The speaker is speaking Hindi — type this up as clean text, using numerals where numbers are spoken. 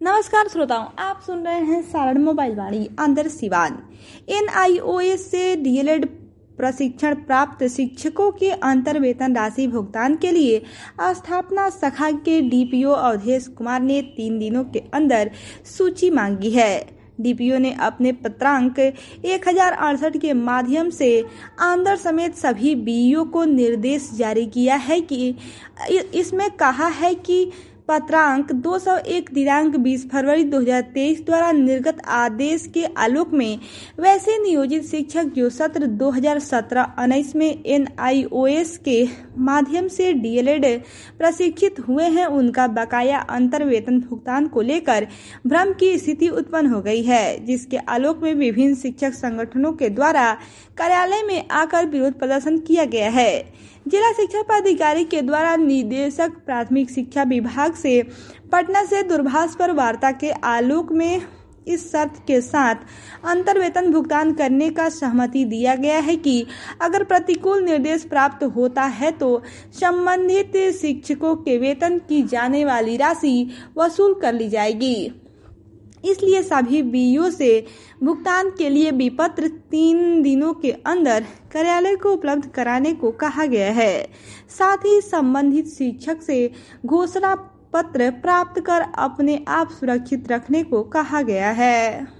नमस्कार श्रोताओं, आप सुन रहे हैं सारण मोबाइल वाणी आदर्श सिवान। NIOS से DLED प्रशिक्षण प्राप्त शिक्षकों के अंतर वेतन राशि भुगतान के लिए स्थापना शाखा के DPO अवधेश कुमार ने 3 दिनों के अंदर सूची मांगी है। DPO ने अपने पत्रांक 1068 के माध्यम से आंध्र समेत सभी BEO को निर्देश जारी किया है कि इसमें कहा है कि पत्रांक 201 दिनांक 20 फरवरी 2023 द्वारा निर्गत आदेश के आलोक में वैसे नियोजित शिक्षक जो सत्र 2017-19 में NIOS के माध्यम से DLED प्रशिक्षित हुए हैं, उनका बकाया अंतर वेतन भुगतान को लेकर भ्रम की स्थिति उत्पन्न हो गई है, जिसके आलोक में विभिन्न शिक्षक संगठनों के द्वारा कार्यालय में आकर विरोध प्रदर्शन किया गया है। जिला शिक्षा पदाधिकारी के द्वारा निदेशक प्राथमिक शिक्षा विभाग से पटना से दूरभाष पर वार्ता के आलोक में इस शर्त के साथ अंतर वेतन भुगतान करने का सहमति दिया गया है कि अगर प्रतिकूल निर्देश प्राप्त होता है तो संबंधित शिक्षकों के वेतन की जाने वाली राशि वसूल कर ली जाएगी। इसलिए सभी BEO से भुगतान के लिए विपत्र 3 दिनों के अंदर कार्यालय को उपलब्ध कराने को कहा गया है। साथ ही संबंधित शिक्षक से घोषणा पत्र प्राप्त कर अपने आप सुरक्षित रखने को कहा गया है।